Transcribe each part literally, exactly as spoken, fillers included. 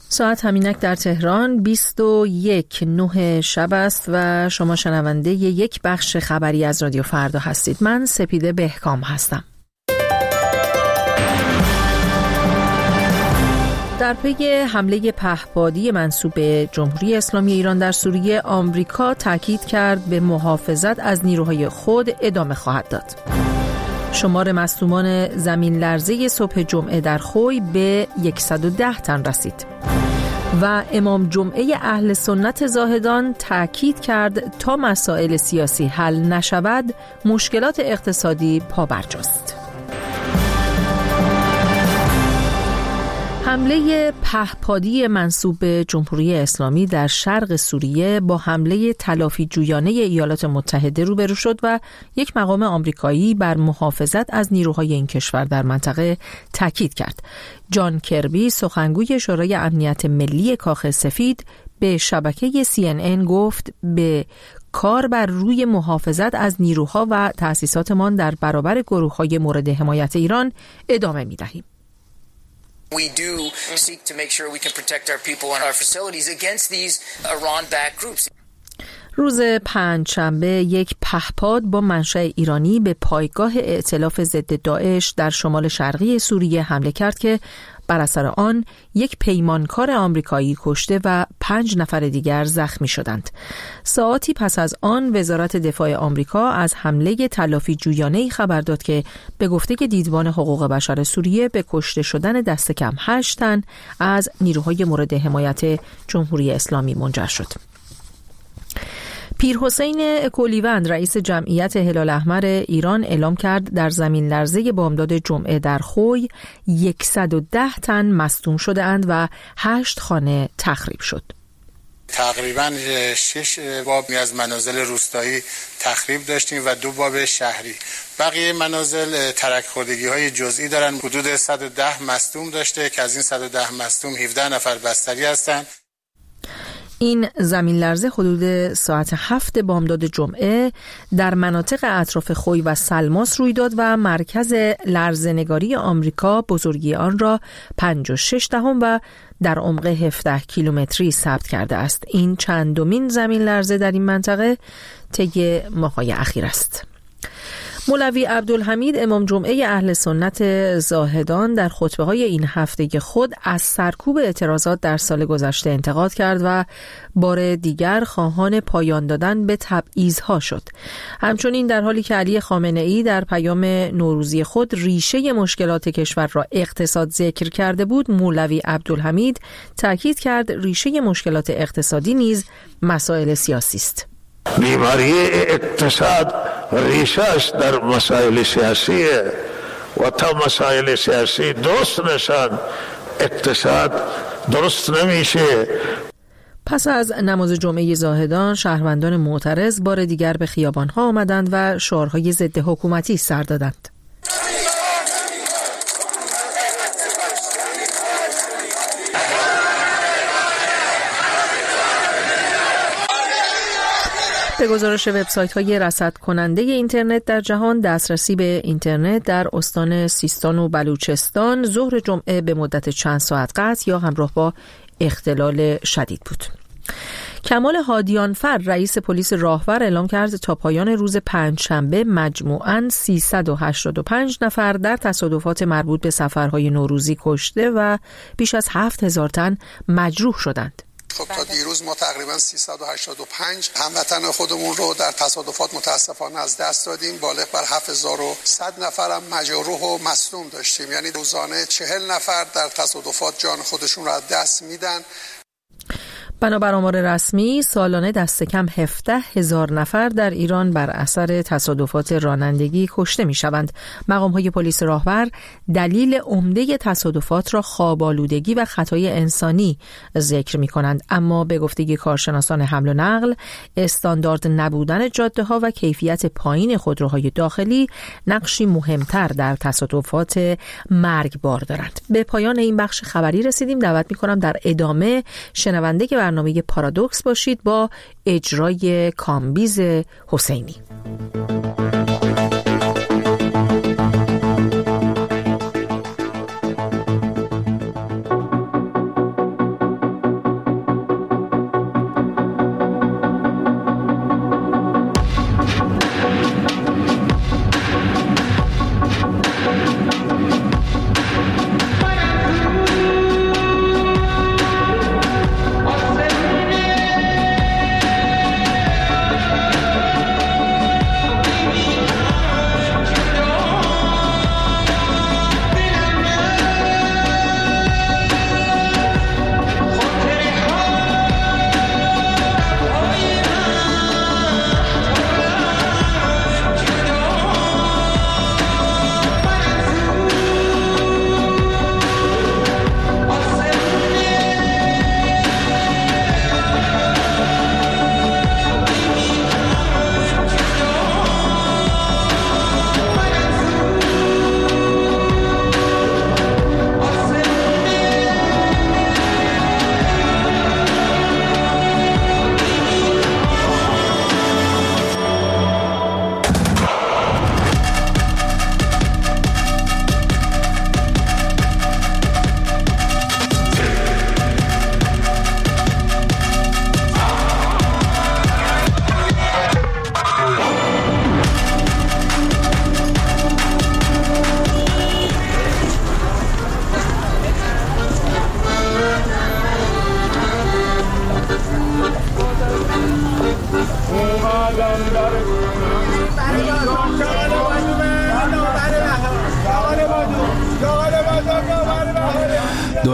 ساعت همینک در تهران بیست و یک نه شب است و شما شنونده یک بخش خبری از رادیو فردا هستید. من سپیده بهکام هستم. در پی حمله پهپادی منسوب به جمهوری اسلامی ایران در سوریه، آمریکا تاکید کرد به محافظت از نیروهای خود ادامه خواهد داد. شمار مصدومان زمین لرزه صبح جمعه در خوی به صد و ده تن رسید و امام جمعه اهل سنت زاهدان تاکید کرد تا مسائل سیاسی حل نشود مشکلات اقتصادی پابرجاست. حمله پهپادی منسوب به جمهوری اسلامی در شرق سوریه با حمله تلافی جویانه ایالات متحده روبرو شد و یک مقام آمریکایی بر محافظت از نیروهای این کشور در منطقه تاکید کرد. جان کربی، سخنگوی شورای امنیت ملی کاخ سفید، به شبکه سی ان ان گفت به کار بر روی محافظت از نیروها و تأسیساتمان در برابر گروه‌های مورد حمایت ایران ادامه می‌دهیم. We do seek to make sure we can protect our people and our facilities against these Iran-backed groups. روز پنجشنبه یک پهپاد با منشأ ایرانی به پایگاه ائتلاف ضد داعش در شمال شرقی سوریه حمله کرد که بر اثر آن یک پیمانکار آمریکایی کشته و پنج نفر دیگر زخمی شدند. ساعاتی پس از آن وزارت دفاع آمریکا از حمله تلافی جویانه‌ای خبر داد که به گفته دیدبان حقوق بشر سوریه به کشته شدن دست کم هشت تن از نیروهای مورد حمایت جمهوری اسلامی منجر شد. پیرحسین کولیوند، رئیس جمعیت هلال احمر ایران، اعلام کرد در زمین لرزه بامداد جمعه در خوی صد و ده تن مصدوم شده اند و هشت خانه تخریب شد. تقریباً شش باب از منازل روستایی تخریب داشتیم و دو باب شهری. بقیه منازل ترک خوردگی های جزئی دارن. حدود صد و ده مصدوم داشته که از این صد و ده مصدوم هفده نفر بستری هستند. این زمین لرزه حدود ساعت هفت بامداد جمعه در مناطق اطراف خوی و سلماس روی داد و مرکز لرزه‌نگاری آمریکا بزرگی آن را پنج و شش دهم و در عمق هفده کیلومتری ثبت کرده است. این چندمین زمین لرزه در این منطقه طی ماه‌های اخیر است. مولوی عبدالحمید، امام جمعه اهل سنت زاهدان، در خطبه‌های این هفته خود از سرکوب اعتراضات در سال گذشته انتقاد کرد و بار دیگر خواهان پایان دادن به تبعیض‌ها شد. همچنین در حالی که علی خامنه‌ای در پیام نوروزی خود ریشه مشکلات کشور را اقتصاد ذکر کرده بود، مولوی عبدالحمید تاکید کرد ریشه مشکلات اقتصادی نیز مسائل سیاسی است. بیماری اقتصاد ریشه‌اش در مسائل سیاسیه و تا مسائل سیاسی درست نشن اقتصاد درست نمیشه. پس از نماز جمعه زاهدان، شهروندان معترض بار دیگر به خیابان‌ها آمدند و شعارهای ضد حکومتی سر دادند. به گزارش وبسایت‌های رصد کننده اینترنت در جهان، دسترسی به اینترنت در استان سیستان و بلوچستان ظهر جمعه به مدت چند ساعت قطع یا همراه با اختلال شدید بود. کمال هادیانفر، رئیس پلیس راهور، اعلام کرد تا پایان روز پنجشنبه مجموعاً سیصد و هشتاد و پنج نفر در تصادفات مربوط به سفرهای نوروزی کشته و بیش از هفت هزار تن مجروح شدند. خب تا دیروز ما تقریبا سیصد و هشتاد و پنج هموطن خودمون رو در تصادفات متاسفانه از دست دادیم. بالغ بر هفت هزار و صد نفر هم مجروح و مصدوم داشتیم، یعنی روزانه چهل نفر در تصادفات جان خودشون رو از دست میدن. بنابر آمار رسمی، سالانه دست کم هفده هزار نفر در ایران بر اثر تصادفات رانندگی کشته می شوند. مقام‌های پلیس راهور دلیل عمده تصادفات را خواب‌آلودگی و خطای انسانی ذکر می کنند، اما به گفته کارشناسان حمل و نقل، استاندارد نبودن جاده‌ها و کیفیت پایین خودروهای داخلی نقشی مهمتر در تصادفات مرگبار دارند. به پایان این بخش خبری رسیدیم. دعوت می کنم در ادامه شنونده که برنامه پارادوکس باشید با اجرای کامبیز حسینی.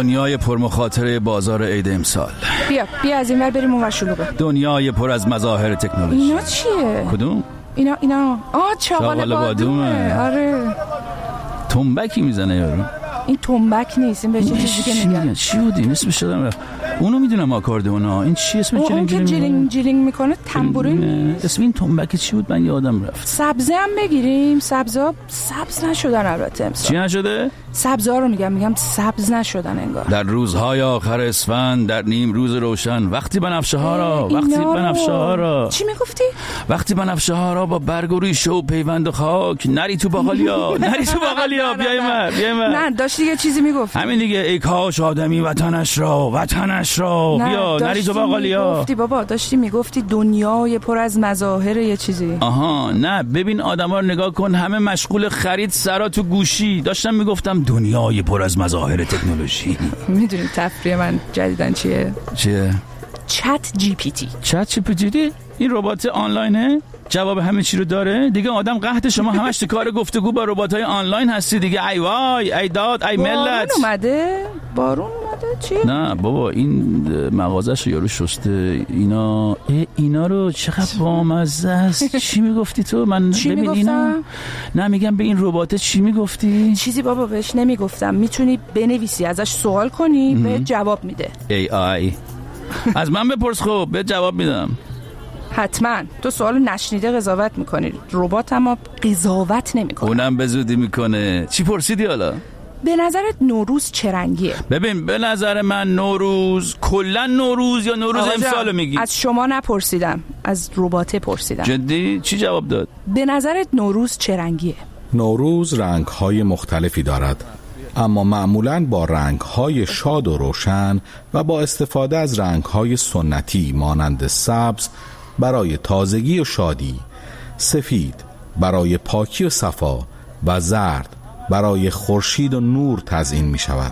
دنیای پرمخاطره بازار عید امسال. بیا بیا از این ور بریم اونور شلوغه. دنیای پر از مظاهر تکنولوژی. اینا چیه؟ کدوم؟ اینا اینا آه چاقال بادومه. آره تنبکی میزنه یارو. این تنبک نیست، این به چه چیزی که میگن. چی بود این اسمش شدم رفت. اونو میدونم آکاردئونا. این چی اسمش؟ جلینگ جلینگ جلینگ جلینگ میکنه تنبورین. اسم این تنبک چی بود؟ من یادم رفت. سبزه هم بگیریم. سبزا سبز نشدن البته امسال. چی نشده؟ سبزا رو میگم میگم سبز نشدن انگار. در روزهای آخر اسفند، در نیم روز روشن، وقتی بنفشه ها را وقتی بنفشه ها را چی میگفتی؟ وقتی بنفشه ها را با برگ و ریشه و پیوند و خاک نری تو باقالیا نری تو باقالیا بیای من بیای من. نه داشتی یه چیزی میگفتی. همین دیگه، ای کاش آدمی وطنش را وطنش را بیا نری تو باقالیا. گفتی بابا، داشتی میگفتی دنیای پر از مظاهر یه چیزی. آها نه ببین آدما رو نگاه کن، همه مشغول خرید سرا تو گوشی. داشتم میگفتم دنیای پر از مظاهر تکنولوژی. میدونی تفریح من جدیدن چیه؟ چیه؟ چت جی پی تی. چت جی پی تی؟ این ربات آنلاینه؟ جواب همه چی رو داره؟ دیگه آدم قحط شما همش تو کار گفتگو با ربات‌های آنلاین هستی دیگه. ای وای ای داد ای ملت. بارون اومده؟ بارون اومده چی؟ نه بابا این مغازه‌شو یارو شسته. اینا اینا رو چقدر بامزه است. چی میگفتی تو؟ من ببین اینا. نه میگم به این ربات چی میگفتی؟ چیزی بابا بهش نمیگفتم. میتونی بنویسی ازش سوال کنی به جواب میده. ای آی. از من بپرس خب به جواب میدم. حتما. تو سوالو نشنیده قضاوت میکنی. ربات اما قضاوت نمیکنه. اونم به زودی میکنه. چی پرسیدی حالا؟ به نظرت نوروز چه رنگیه؟ ببین به نظر من نوروز کلا نوروز یا نوروز امسالو میگی؟ از شما نپرسیدم، از رباته پرسیدم. جدی؟ چی جواب داد؟ به نظرت نوروز چه رنگیه؟ نوروز رنگ‌های مختلفی دارد، اما معمولاً با رنگ‌های شاد و روشن و با استفاده از رنگ‌های سنتی مانند سبز برای تازگی و شادی، سفید برای پاکی و صفا و زرد برای خورشید و نور تزیین می شود.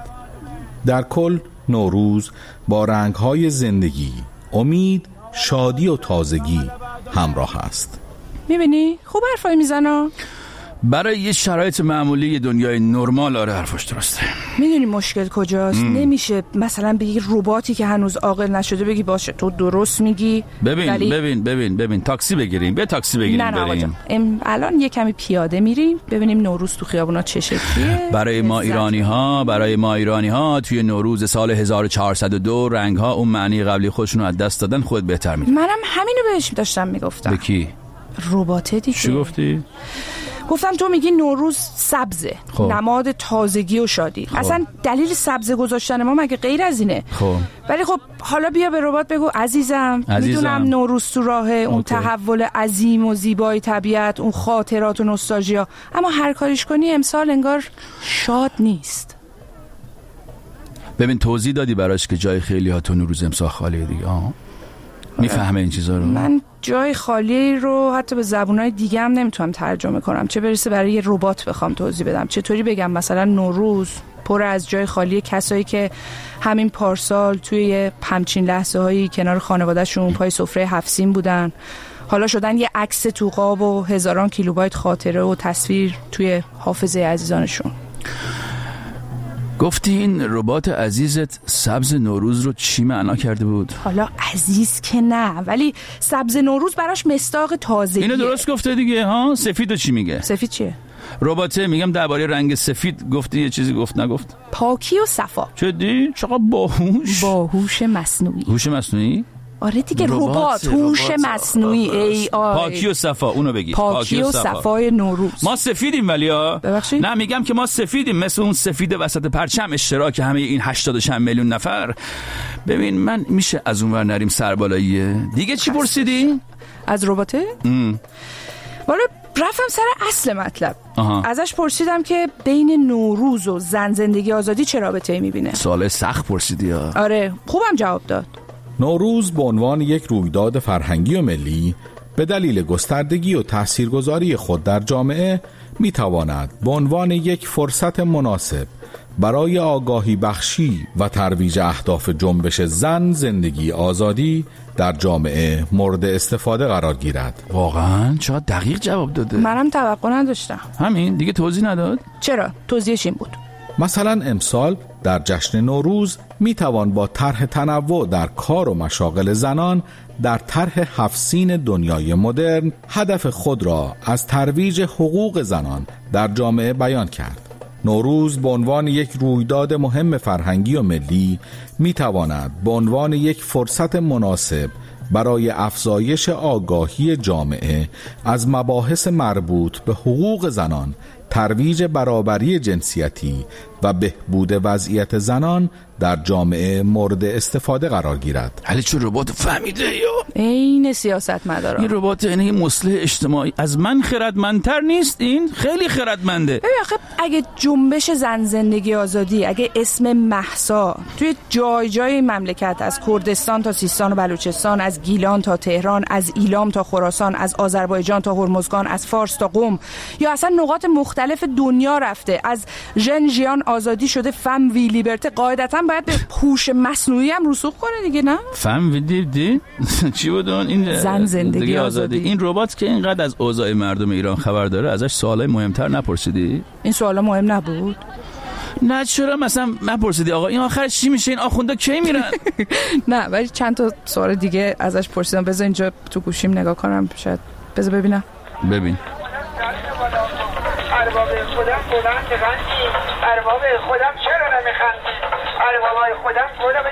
در کل نوروز با رنگ‌های زندگی، امید، شادی و تازگی همراه است. می‌بینی؟ خوب حرفای میزنه. برای یه شرایط معمولی دنیای نرمال آره حرفش درسته. میدونی مشکل کجاست؟ ام. نمیشه مثلا به یه رباتی که هنوز عاقل نشده بگی باشه تو درست میگی. ببین ولی... ببین ببین ببین تاکسی بگیریم، به تاکسی بگیریم نه نه بریم. ام... الان یه کمی پیاده میریم ببینیم نوروز تو خیابونا چه شکلیه. برای ما ایرانی ها برای ما ایرانی ها توی نوروز سال هزار و چهارصد و دو رنگ ها اون معنی قبلی خودشون رو از دست دادن. خود بهتر میدونی. منم همینو بهش داشتم میگفتم. به کی؟ رباته دیگه. چی گفتی؟ گفتم تو میگی نوروز سبزه، خب. نماد تازگی و شادی. خب. اصلا دلیل سبز گذاشتن ما مگه غیر از اینه؟ خب. ولی خب حالا بیا به ربات بگو عزیزم, عزیزم. میدونم نوروز تو راهه، اون اوکی. تحول عظیم و زیبای طبیعت، اون خاطرات و نوستالژیا، اما هر کاریش کنی امسال انگار شاد نیست. ببین توضیح دادی براش که جای خیلی ها تو نوروز امسال خالیه دیگه. آه. میفهمه این چیزا رو؟ من جای خالی رو حتی به زبونهای دیگه هم نمیتونم ترجمه کنم، چه برسه برای یه ربات بخوام توضیح بدم. چطوری بگم مثلا نوروز پر از جای خالی کسایی که همین پارسال توی همچین لحظه هایی کنار خانواده‌شون پای سفره هفت سین بودن، حالا شدن یه عکس تو قاب و هزاران کیلوبایت خاطره و تصویر توی حافظه عزیزانشون. گفتی این ربات عزیزت سبز نوروز رو چی معنا کرده بود؟ حالا عزیز که نه، ولی سبز نوروز براش مصداق تازگیه. اینو درست گفته دیگه ها. سفیدو چی میگه؟ سفید چیه؟ رباته میگم درباره رنگ سفید گفتی یه چیزی گفت نگفت؟ پاکی و صفا. جدی؟ چقدر باهوش. باهوش مصنوعی. هوش مصنوعی؟ آره دیگه ربات هوش مصنوعی ای آی. پاکی و صفا اونو بگی. پاکی, پاکی و صفای نوروز. ما سفیدیم ولی ها. ببخشید؟ نه میگم که ما سفیدیم، مثل اون سفید وسط پرچم اشتراک همه این هشتاد و چند میلیون نفر. ببین من میشه از اونور نریم سربالاییه. دیگه چی پرسیدی؟ از رباته؟ والا رفتم سر اصل مطلب. آها. ازش پرسیدم که بین نوروز و زن زندگی آزادی چه رابطه‌ای میبینه. سوال سخت پرسیدی ها. آره خوبم جواب داد. نوروز به عنوان یک رویداد فرهنگی و ملی به دلیل گستردگی و تاثیرگذاری خود در جامعه میتواند به عنوان یک فرصت مناسب برای آگاهی بخشی و ترویج اهداف جنبش زن زندگی آزادی در جامعه مورد استفاده قرار گیرد. واقعا چقدر دقیق جواب داده. منم توقع نداشتم. همین دیگه توضیح نداد؟ چرا؟ توضیحش این بود. مثلا امسال در جشن نوروز می توان با طرح تنوع در کار و مشاغل زنان در طرح هفت سین دنیای مدرن هدف خود را از ترویج حقوق زنان در جامعه بیان کرد. نوروز به عنوان یک رویداد مهم فرهنگی و ملی می تواند به عنوان یک فرصت مناسب برای افزایش آگاهی جامعه از مباحث مربوط به حقوق زنان، ترویج برابری جنسیتی و بهبود وضعیت زنان در جامعه مورد استفاده قرار گیرد. علی چون ربات فهمیده یا این سیاست مدارا، این ربات یعنی مصلح اجتماعی از من خردمندتر نیست؟ این خیلی خردمنده. ببین آخه اگه جنبش زن زندگی آزادی، اگه اسم مهسا توی جای جای مملکت از کردستان تا سیستان و بلوچستان، از گیلان تا تهران، از ایلام تا خراسان، از آذربایجان تا هرمزگان، از فارس تا قم یا اصلا نقاط مختلف دنیا رفته، از ژنژیان آزادی شده فم وی لیبرته، قاعدتاً باید به هوش مصنوعی هم رسوخ کنه دیگه، نه؟ فم وی دی چی بود اون؟ این زن زندگی آزادی. این ربات که اینقدر از اوضاع مردم ایران خبر داره، ازش سوالای مهمتر نپرسیدی؟ این سوالا مهم نبود؟ نه چرا مثلا نپرسیدی آقا این آخرش چی میشه؟ این آخوندا کی میرن؟ نه ولی چند تا سوال دیگه ازش پرسیدم. بذار اینجا تو گوشیم نگاه کنم، شاید بذار ببینم. ببین ارباب خودم بلند بخندی، ارباب خودم چرا نمیخندی، اربابای خودم خودم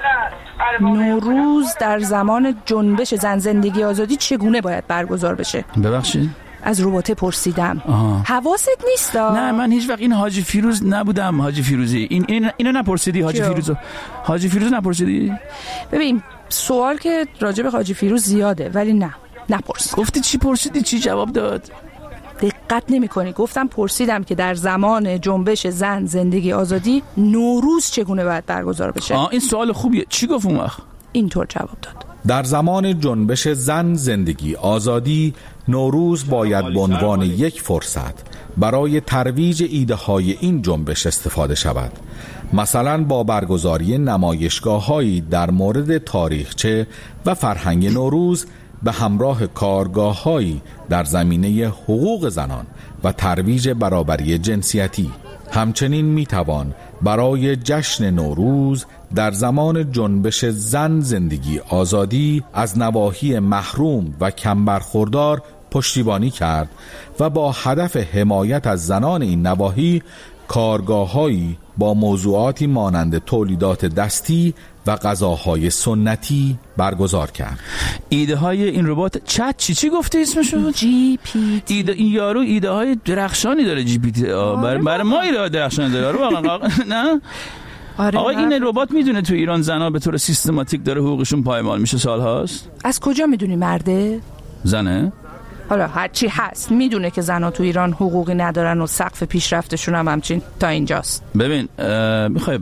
جمالن. نوروز در زمان جنبش زن زندگی آزادی چگونه باید برگزار بشه؟ ببخشید از رباته پرسیدم. آه. حواست نیست؟ نه من هیچ وقت این حاجی فیروز نبودم. حاجی فیروزی این این اینو نپرسیدی؟ حاجی فیروزو حاجی فیروز نپرسیدی؟ ببین سوال که راجع به حاجی فیروز زیاده ولی نه نپرس. گفتی چی پرسیدی؟ چی جواب داد؟ دقت نمی کنی. گفتم پرسیدم که در زمان جنبش زن زندگی آزادی نوروز چگونه باید برگزار بشه. آه این سوال خوبیه. چی گفت اون وقت؟ اینطور جواب داد: در زمان جنبش زن زندگی آزادی نوروز باید به عنوان یک فرصت برای ترویج ایده های این جنبش استفاده شود، مثلا با برگزاری نمایشگاه‌هایی در مورد تاریخچه و فرهنگ نوروز به همراه کارگاه‌هایی در زمینه حقوق زنان و ترویج برابری جنسیتی. همچنین میتوان برای جشن نوروز در زمان جنبش زن زندگی آزادی از نواحی محروم و کم برخوردار پشتیبانی کرد و با هدف حمایت از زنان این نواحی کارگاه‌هایی با موضوعاتی مانند تولیدات دستی و غذاهای سنتی برگزار کرد. ایده های این ربات چت چی چی گفتی اسمشو؟ جی پی تی. ایده این یارو ایده های درخشانی داره. جی پی تی برای بر ما ایده درخشانی داره واقعا. نه آره آقا این ربات میدونه تو ایران زنا به طور سیستماتیک داره حقوقشون پایمال میشه سال هاست؟ از کجا میدونی مرده؟ زنه؟ حالا هرچی هست میدونه که زنها تو ایران حقوقی ندارن و سقف پیشرفتشون هم همچین تا اینجاست. ببین میخوای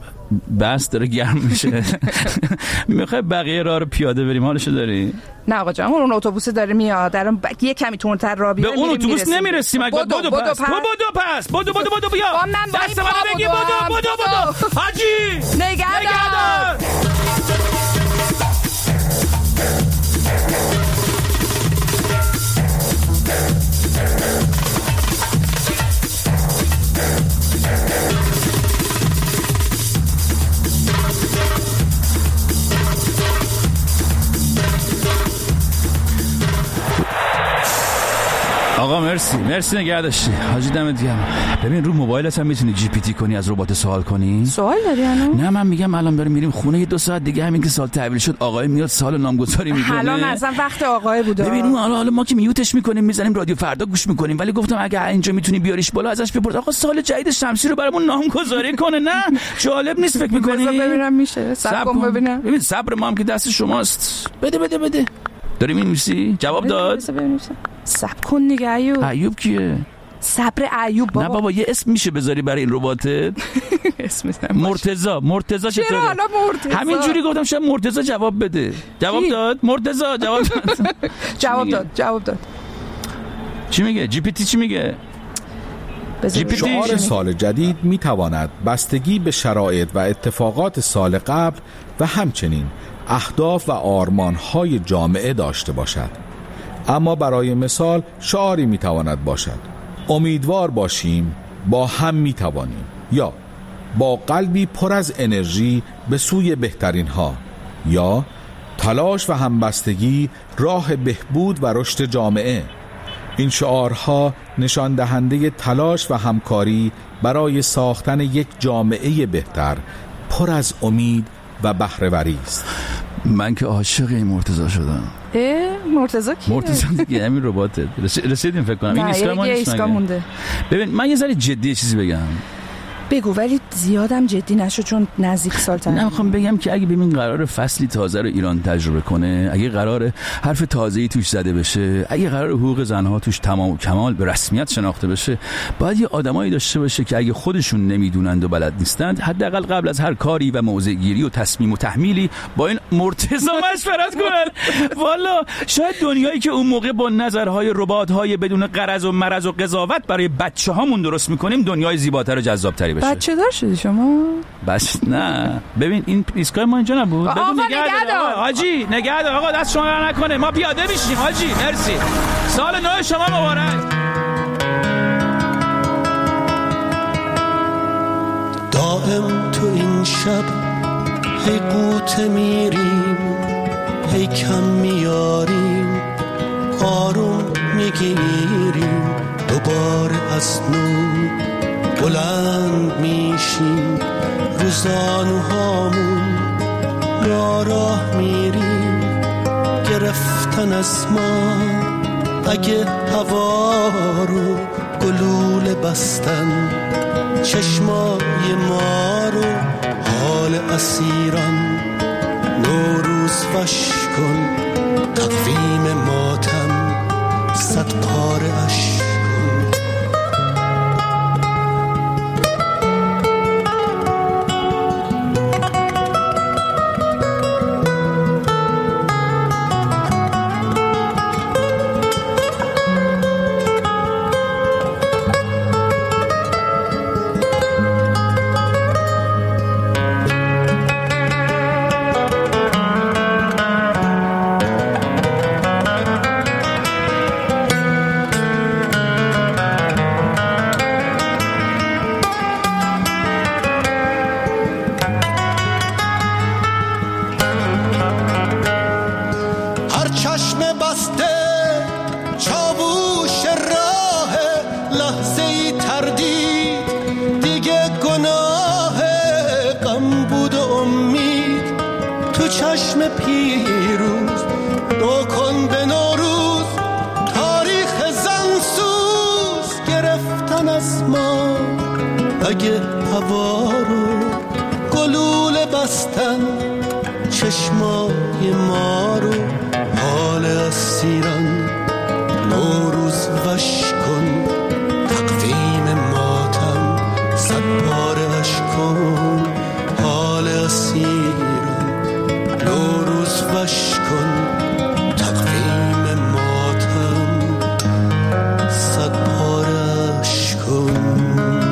بس داره گرم میشه میخوای بقیه راه رو پیاده بریم حالشو داری؟ نه آقا جان اون اتوبوس داره میاد درم ب... یه کمی تونتر راه بیاریم. به اون اتوبوس نمیرسیم اگه بدو بدو پس بدو پس بدو بدو بدو بیا با من با این پا بگی بدو بدو بدو حاجی نگهدار. آقا مرسی مرسی نگه داشتی حاجی دمت گرم. ببین رو موبایلت هم میتونی جی پی تی کنی از ربات سوال کنی. سوال داری الان؟ نه من میگم الان بریم میریم خونه یه دو ساعت دیگه همین که سال تحویل شد آقای میاد سال نامگذاری میکنه. الان اصلا وقت آقای بوده. ببین اون حالا حالا ما که میوتش میکنیم میزنیم رادیو فردا گوش میکنیم ولی گفتم اگه اینجا میتونی بیاریش بالا ازش بپرس آقا سال جدید شمسی رو برامون نامگذاری کنه. نه جالب نیست فکر میکنی؟ بذار ببینم میشه. صبر کن ببینم. ببین صبر ما هم که دست شماست. بده بده بده داری می‌نویسی؟ جواب داد؟ صبر کن نگه ایوب. ایوب کیه؟ صبر ایوب بابا. نه بابا یه اسم میشه بذاری برای این رباتت؟ اسم مرتضی. مرتضی چطوره؟ چرا حالا مرتضی؟ همین جوری گفتم شاید مرتضی جواب بده. جواب داد؟ مرتضی جواب داد. جواب داد. جواب داد. چی میگه؟ جی پی تی چی میگه؟ شعار سال جدید میتواند بستگی به شرایط و اتفاقات سال قبل و همچنین اهداف و آرمان‌های جامعه داشته باشد. اما برای مثال شعاری میتواند باشد امیدوار باشیم با هم میتوانیم، یا با قلبی پر از انرژی به سوی بهترین ها، یا تلاش و همبستگی راه بهبود و رشد جامعه. این شعارها نشان دهنده تلاش و همکاری برای ساختن یک جامعه بهتر پر از امید و بهره‌وری است. من که عاشق این مرتضی شدم. اه مرتضی کیه؟ مرتضی دیگه همین رباته. رسیدیم فکر کنم. این ایستگاه مونده. ببین من یه ذره جدی چیزی بگم. بگو، ولی زیادم جدی نشو چون نزدیک سال تر. نه میخوام بگم که اگه ببین قرار فصلی تازه رو ایران تجربه کنه، اگه قرار حرف تازه‌ای توش زده بشه، اگه قرار حقوق زنها توش تمام و کمال به رسمیت شناخته بشه، باید یه آدمایی داشته باشه که اگه خودشون نمیدونند و بلد نیستند، حداقل قبل از هر کاری و موضع گیری و تصمیم و تحمیلی با این مرتضی مشورت کنن. والا شاید دنیایی که اون موقع با نظرهای ربات‌های بدون غرض و مرض و قضاوت برای بچه‌هامون درست می‌کنیم، دنیای زیباتر و جذاب‌تری بشه. بچه دار شدی شما؟ بس نه ببین این ایستگاه ما اینجا نبود. آقا نگه دار حاجی، نگه دار آقا، دست شما را نکنه، ما پیاده میشیم حاجی. مرسی، سال نو شما مبارک. دائم تو این شب هی قوت میریم، هی کم میاریم، آروم میگیریم، دوباره از نو بلند میشیم، روزانوهامون را راه میریم، گرفتن از ما اگه هوا رو گلوله بستن، چشمای ما رو حال اسیران، نوروز وش کن تقویم ماتم، صد پاره اش اگه هوا رو گلوله بستن، چشمای ما رو حال اسیران، نوروز وش کن تقویم ماتم، صد پاره اش کن حال اسیران، نوروز وش کن تقویم ماتم، صد پاره اش کن.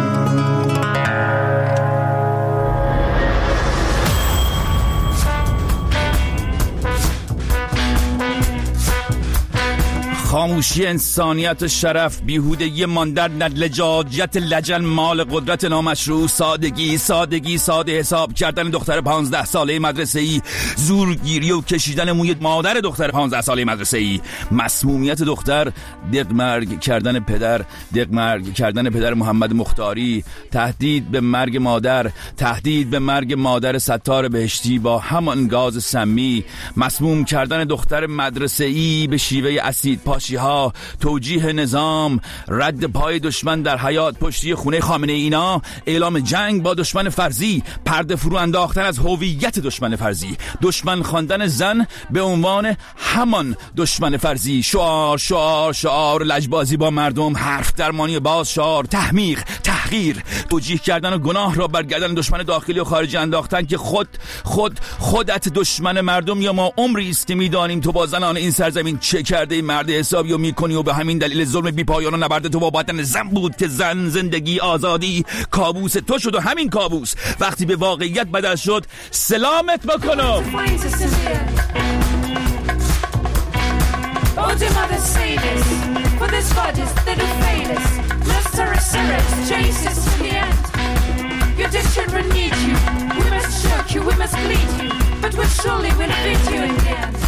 خاموشی انسانیت و شرف، بیهودگی ماندن، لجاجت لجن، مال قدرت نامشروع، سادگی سادگی ساده حساب کردن دختر پانزده ساله مدرسه‌ای، زورگیری و کشیدن موی مادر دختر پانزده ساله مدرسه‌ای، مسمومیت دختر، دقمرگ کردن پدر، دقمرگ کردن پدر محمد مختاری، تهدید به مرگ مادر، تهدید به مرگ مادر ستار بهشتی با همان گاز سمی، مسموم کردن دختر مدرسه‌ای به شیوه اسید پاشی ها، توجیه نظام، رد پای دشمن در حیات پشتی خونه خامنه اینا، اعلام جنگ با دشمن فرضی، پرده فرو انداختن از هویت دشمن فرضی، دشمن خواندن زن به عنوان همان دشمن فرضی، شعار شعار شعار، لجبازی با مردم، حرف درمانی باز شعار، تحمیق، تحقیر، توجیه کردن و گناه را بر گردن دشمن داخلی و خارجی انداختن که خود خود خودت دشمن مردم یا ما عمری است که میدانیم تو با زنان این سرزمین چه کرده مرد حسابی و میکنی و به همین دلیل ظلم بی پایان و نبرد تو با باطن زن بود که زن، زندگی، آزادی کابوس تو شد و همین کابوس وقتی به واقعیت بدل شد سلامت بکنم. Your children need you. We must choke you, we must bleed you, but we surely will beat you in the end.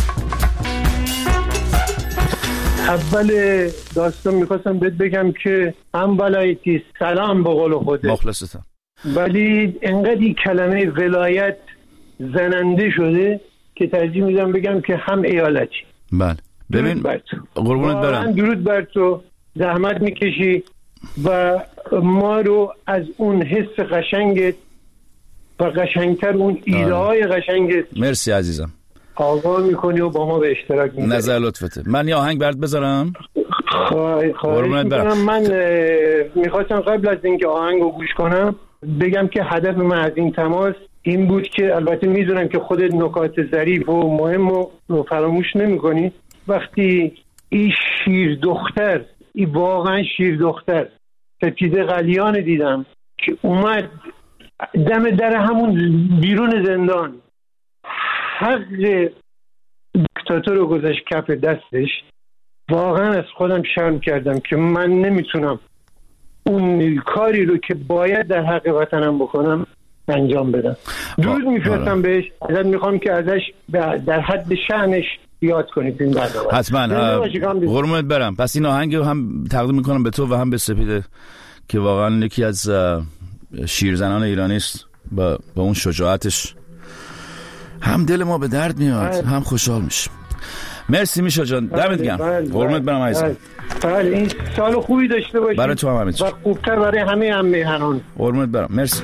اول داستان میخواستم بهت بگم که هم ولایتی سلام به قول خودت مخلصتم، ولی انقدر این کلمه ولایت زننده شده که ترجیح میدم بگم که هم ایالتی. بله ببین قربونت برم، درود بر تو، زحمت میکشی و ما رو از اون حس قشنگت و قشنگتر اون ایده های قشنگت مرسی عزیزم آقا میکنی و با ما به اشتراک میذاری. نظر لطفته. من یه آهنگ برات بذارم. خواهش میکنم. من میخواستم قبل از اینکه آهنگ رو گوش کنم بگم که هدف من از این تماس این بود که البته میدونم که خودت نکات ظریف و مهم رو فراموش نمی کنی. وقتی این شیر دختر، این واقعا شیر دختر سپیده قلیان دیدم که اومد دم در همون بیرون زندان حق دیکتاتور رو گذاشت کف دستش، واقعا از خودم شرم کردم که من نمیتونم اون کاری رو که باید در حق وطنم بکنم انجام بدم. درود میفرستم بهش، ازت میخوام که ازش در حد شأنش یاد کنید این برنامه. حتما قربونت برم. پس این آهنگ رو هم تقدیم میکنم به تو و هم به سپیده که واقعا یکی از شیرزنان ایرانی است. با با اون شجاعتش هم دل ما به درد میاد هم خوشحال میشیم. مرسی میشا جان، دمت گرم. قربونت برم عزیزم. بله این سال خوبی داشته باشید برای تو هم همین و خوبتر برای همه هم میهنان. قربونت برم. مرسی.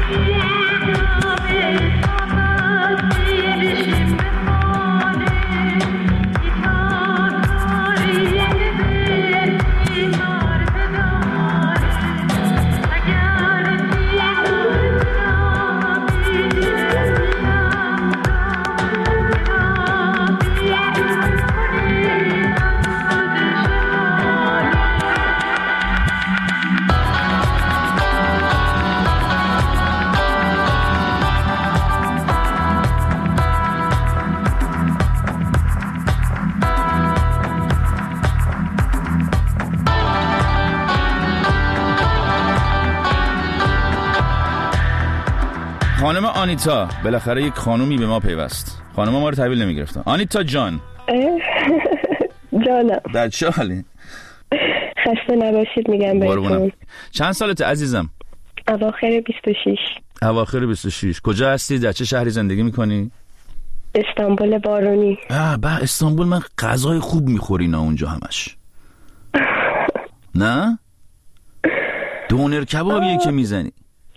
خانم آنیتا، بالاخره یک خانومی به ما پیوست. خانم ما رو تحویل نمیگرفتن. آنیتا جان. جانم. در چه حالی؟ خسته نباشید میگم بهتون. چند سالته عزیزم؟ اواخر بیست و شش. اواخر بیست و شش. کجا هستی؟ در چه شهری زندگی میکنی؟ استانبول بارونی. آه با استانبول من غذای خوب میخوری نه اونجا همش. نه؟ دونر کبابیه که میزنی.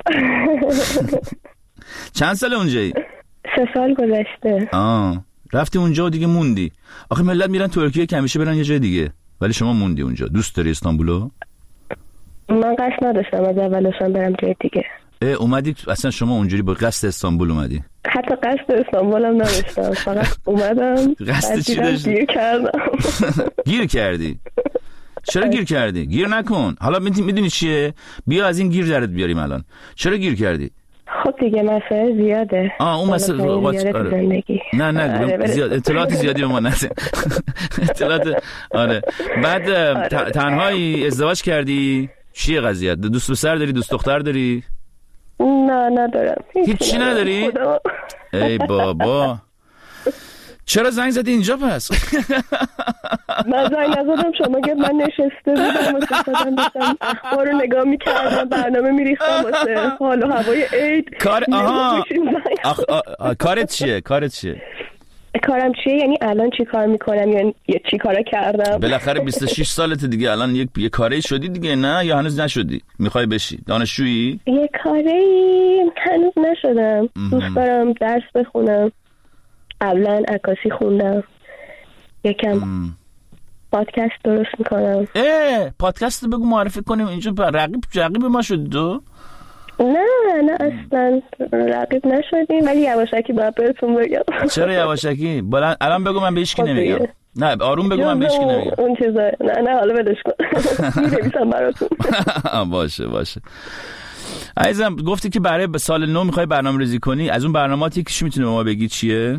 چند سال اونجایی؟ سه سال گذشته. آه رفتی اونجا و دیگه موندی. آخه ملت میرن ترکیه که همیشه برن یه جای دیگه، ولی شما موندی اونجا. دوست داری استانبولو؟ من قصد نداشتم از اولشم برم جای دیگه. اه اومدی اصلا شما اونجوری با قصد استانبول اومدی؟ حتی قصد استانبولم نداشتم، فقط اومدم. قصد چی داشتی؟ گیر کردم. گیر کردی؟ چرا گیر کردی؟ گیر نکن. حالا میدونی چیه؟ بیا از این گیر درت بیاریم الان. چرا گیر کردی؟ خب دیگه مسئله زیاده. آه اون مسئله آره. نه نه آره زیاد اطلاعات زیادی به ما نده. اطلاعات آره. بعد آره. تنهایی ازدواج کردی؟ چیه قضیه؟ دوست پسر داری؟ دوست دختر داری؟ نه ندارم. هیچی نداری؟ ای بابا چرا زنگ زدی اینجا پس؟ من زنگ نزدم، شما گفت من نشسته بودم واسه خودم داشتم اخبار رو نگاه میکردم، برنامه میریختم واسه حال و هوای عید. کار آها آخ... آ... کارت چیه؟ کارت چیه؟ کارم چیه یعنی الان چی کار میکنم یا یه چی کارا کردم؟ بالاخره بیست و شش سالته دیگه، الان یک یه کاری شدی دیگه نه یا هنوز نشدی؟ میخوای بشی دانشجویی؟ یه کاری هنوز نشدم. دوست دارم درس بخونم. قبلا عکاسی خوندم، یکم پادکست درست میکنم. اه پادکست بگو معرفی کنیم اینجا. رقیب رقیب ما شد دو؟ نه نه اصلا رقیب نشدیم، ولی یواشکی باید بهتون بگم. چرا یواشکی؟ بلند الان بگو من به هیچ کی نمیگم. نه آروم بگو من به هیچ کی نمیگم. اون چیزا نه نه حالا بدش کن. می‌نویسم براتون. باشه باشه. عزیزم گفتی که برای سال نو میخوای برنامه‌ریزی کنی. از اون برنامه‌ات یکیش میتونی به ما بگی چیه؟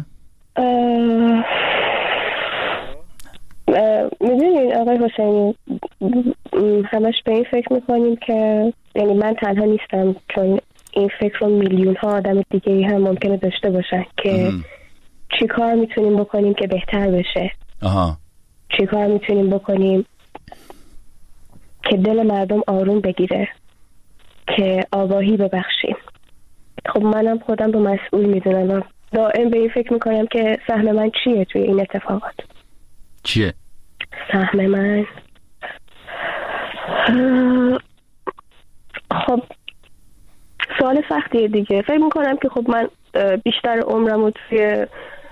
میدونین آقای حسینی همش به این فکر میکنیم که یعنی من تنها نیستم، چون این فکر رو میلیون ها آدم دیگه ای هم ممکنه داشته باشن که چی کار میتونیم بکنیم که بهتر بشه. آها. چی کار میتونیم بکنیم که دل مردم آروم بگیره، که آگاهی ببخشیم. خب منم خودم رو مسئول میدونم و دائم به این فکر میکنم که سهم من چیه توی این اتفاقات. چیه؟ سهم من خب سوال سختیه دیگه. فکر میکنم که خب من بیشتر عمرم رو توی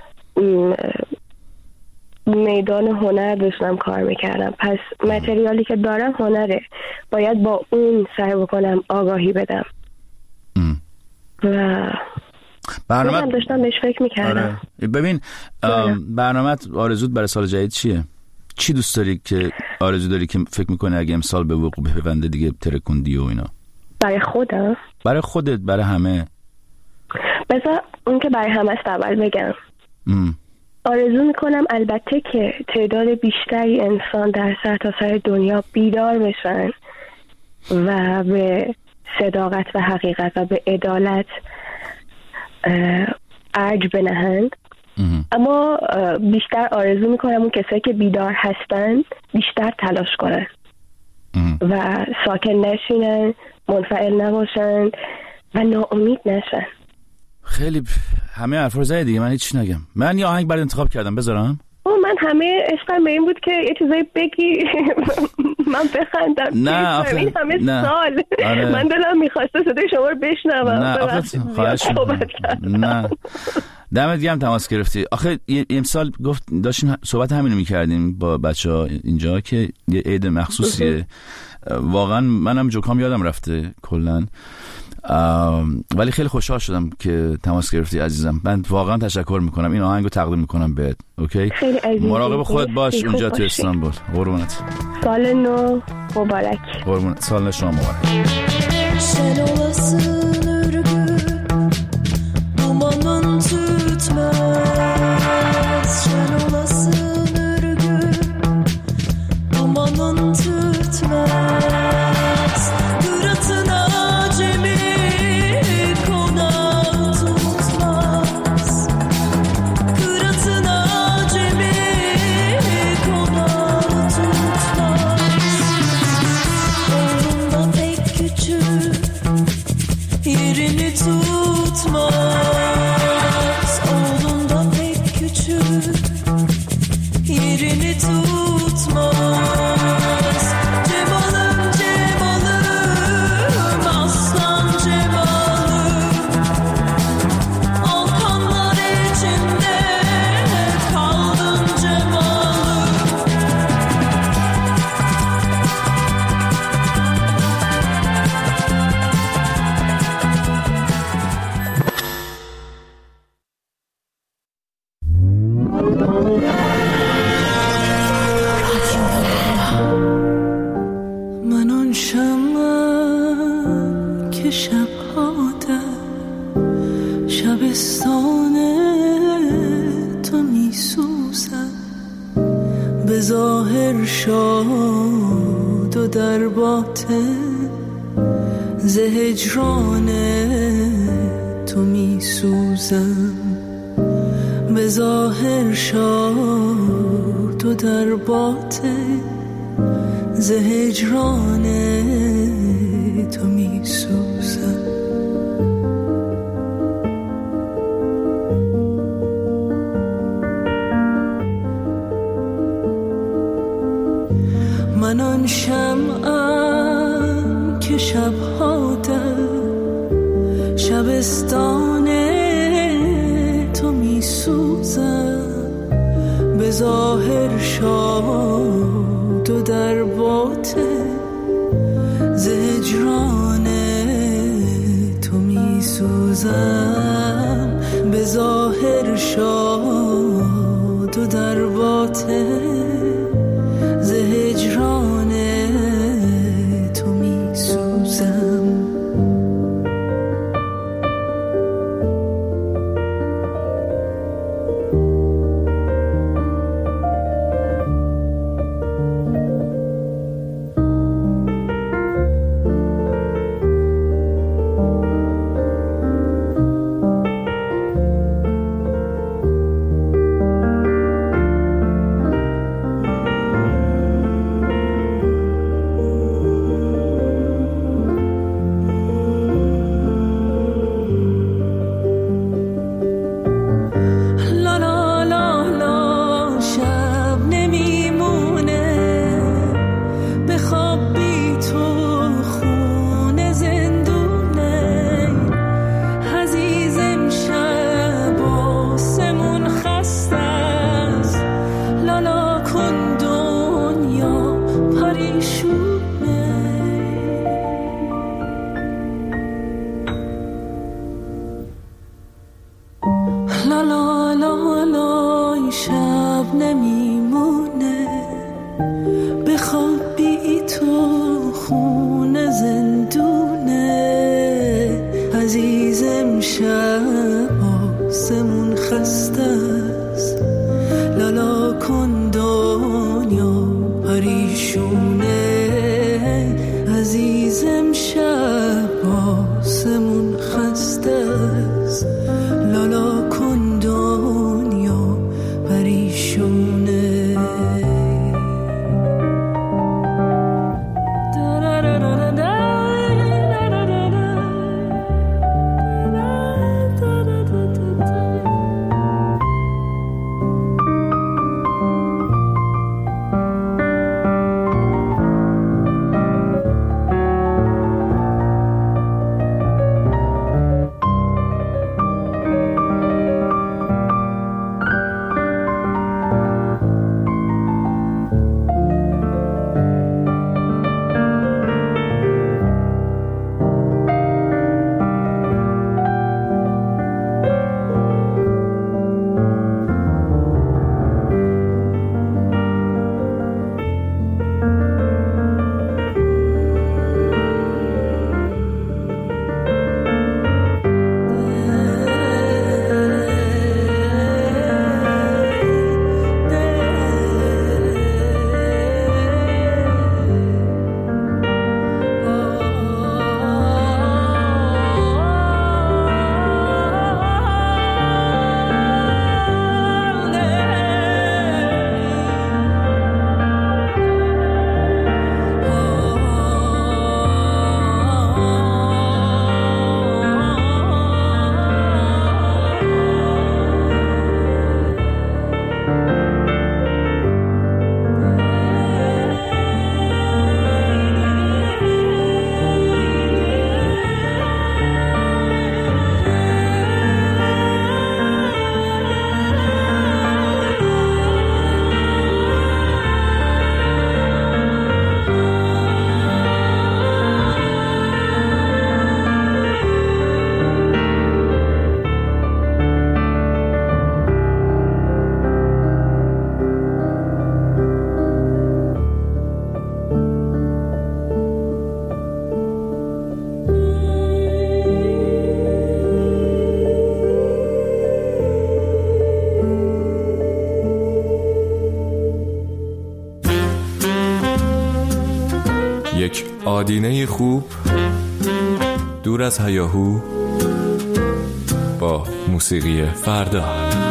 میدان هنر داشتم کار میکردم، پس متریالی که دارم هنره، باید با اون سعی بکنم آگاهی بدم. ام. و برنامه داشتم بهش فکر میکردم. آره. ببین برنامه آرزوت برای سال جدید چیه؟ چی دوست داری که آرزو داری که فکر میکنه اگه امسال به وقوع بپیونده دیگه ترکوندی و اینا؟ برای خودم؟ برای خودت، برای همه. بذار اون که برای همه است اول بگم. ام. آرزو میکنم البته که تعداد بیشتری انسان در سرتاسر دنیا بیدار بشن و به صداقت و حقیقت و به عدالت ارج بنهند، اما بیشتر آرزو میکنم اون کسایی که بیدار هستن بیشتر تلاش کنن و ساکن نشینن، منفعل نباشن و ناامید نشن. خیلی همه حرف رو زدی دیگه، من هیچ نگم. من یه آهنگ برای انتخاب کردم، بذارم؟ او من همه عشقم به این بود که یه چیزایی بگی من بخندم. نه آخه این همه نه. سال آره. من دلم میخواسته صدای شما رو بشنوم. نه آخه خواهش نه دمت گرم تماس گرفتی. آخه امسال گفت داشتیم صحبت همینو میکردیم با بچه‌ها اینجا که یه عید مخصوصیه. واقعا منم جوکام یادم رفته کلا، ولی خیلی خوشحال شدم که تماس گرفتی عزیزم. من واقعا تشکر میکنم. این آهنگو تقدیم میکنم بهت. اوکی؟ مراقب خودت باش اونجا تو استانبول. قربونت. سال نو مبارک. قربونت. سال شما مبارک. Dumanın tütmez, şen olasın örgü. Dumanın tütmez, kıratın acemi konağı tutmaz. Kıratın acemi konağı tutmaz. Oğlunda pek küçük, yerini tutmaz. Oğlunda pek küçük, yerini tutmaz. Cemalım cemalım, aslan cemalım. Alkanlar içinde kaldın cemalım. من آن شمعم که شبها در شبستان تو می سوزم، به ظاهر شاد و در باطن ز هجران تو می سوزم. به ظاهر شاد و در باطن ز هجران تو می سوزم. من آن شمعم که شبها در شبستان تو می سوزم، به ظاهر شاد و در باطن ز هجران تو می سوزم. به ظاهر شاد و در باطن ز هجران تو می سوزم. نمیمونه، بخواب بی تو خونه زندونه. عزیزم شب آسمون خسته است، لالا کن دنیا پریشونه. عزیزم شب آسمون خسته است، لالا کن دنیا پریشونه. یک آدینه خوب دور از هیاهو با موسیقی فردا.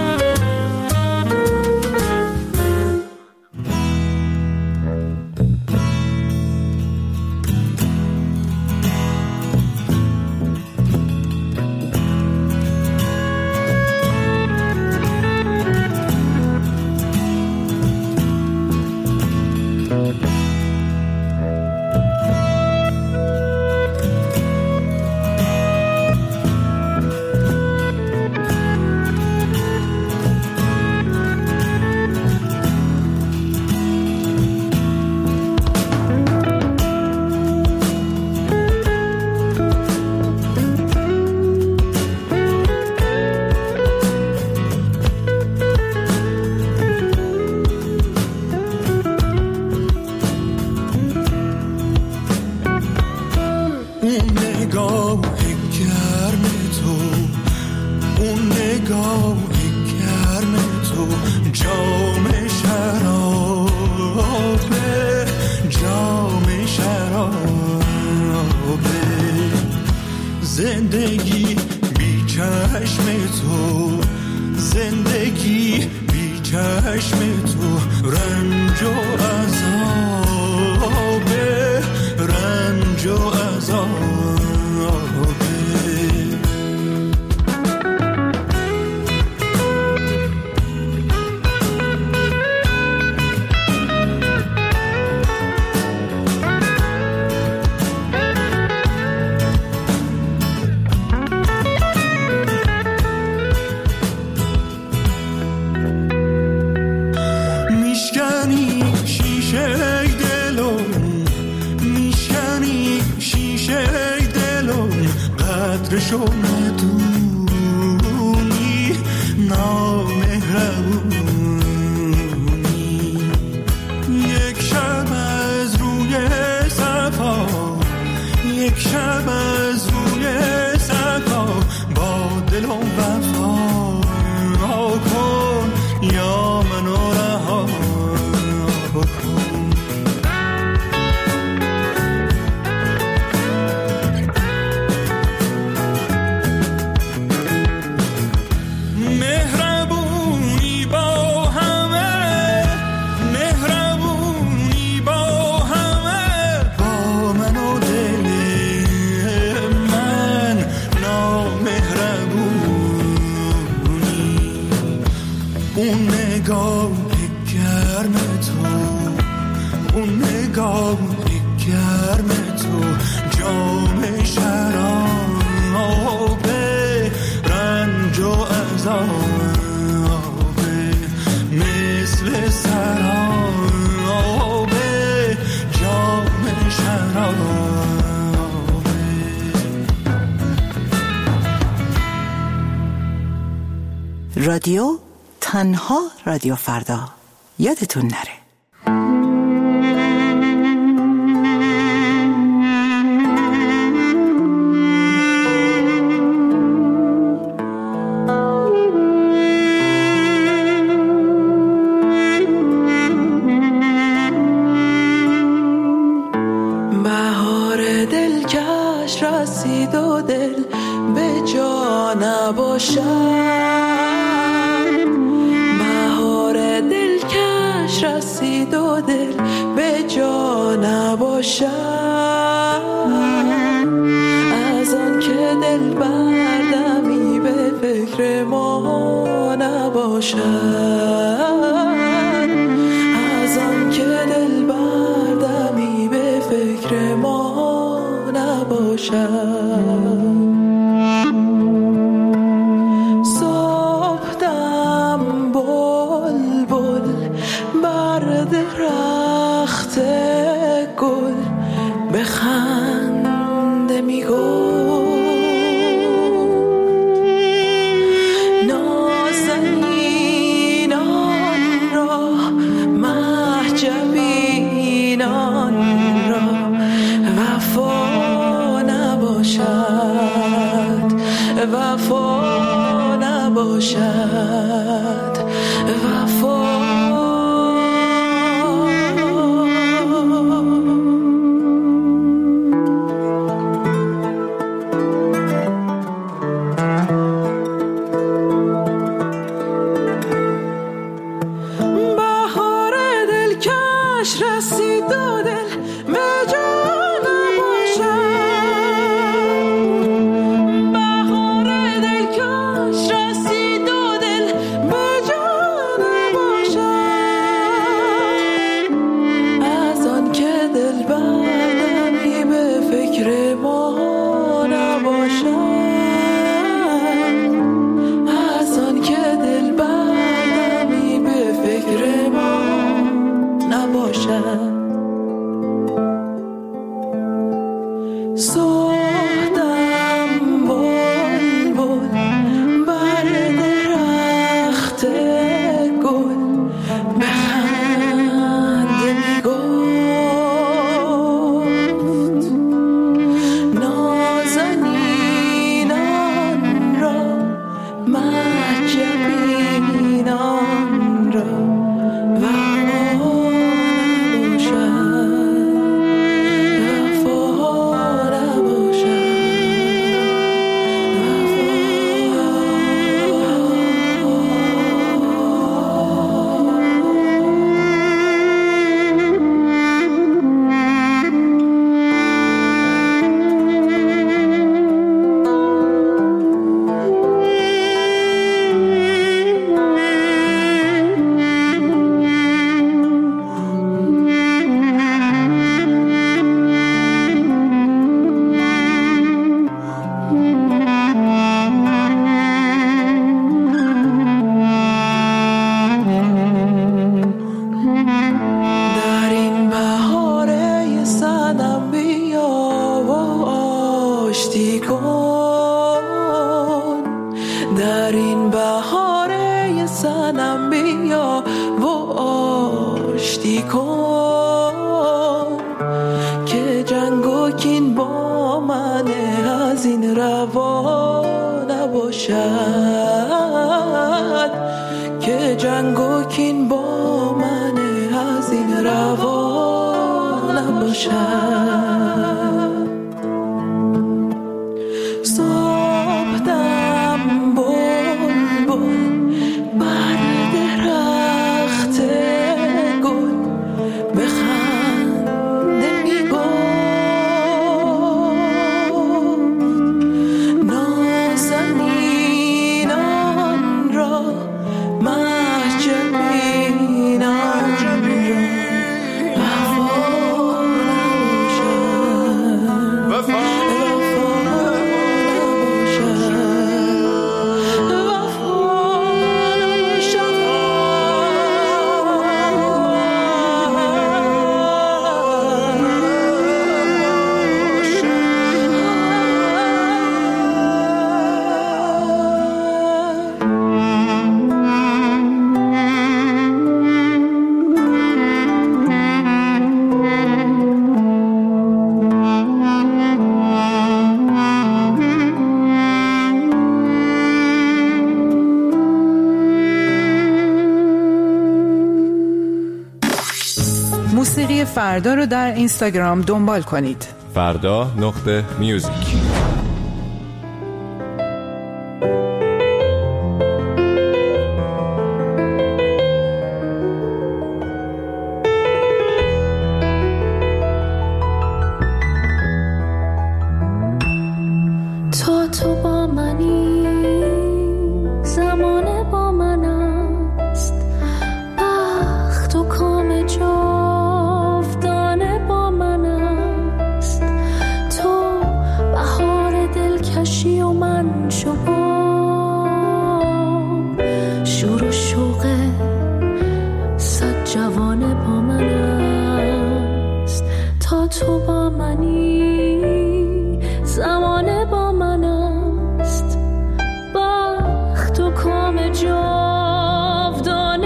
زندگی بی چشم تو، زندگی بی چشم تو، رنج و عذاب، رنج و عذاب. قدرشو ندونی نامهربونی، اون نگاه گرم تو، اون نگاه گرم تو، جام شراب رنج و عذاب مثل سراب جام شراب. رادیو تنها رادیو فردا، یادتون نره. بهار دلکش رسید و دل به جا نباشد، رسید و دل به جا نباشد، از آن که دل بردمی به فکر ما نباشد، از آن که دل بردمی به فکر ما نباشد. درخت گل به خنده می گفت، نازنینان را محجبینان را وفا نباشد، وفا نباشد، وفا. موسیقی فردا رو در اینستاگرام دنبال کنید. فردا نقطه میوزیک.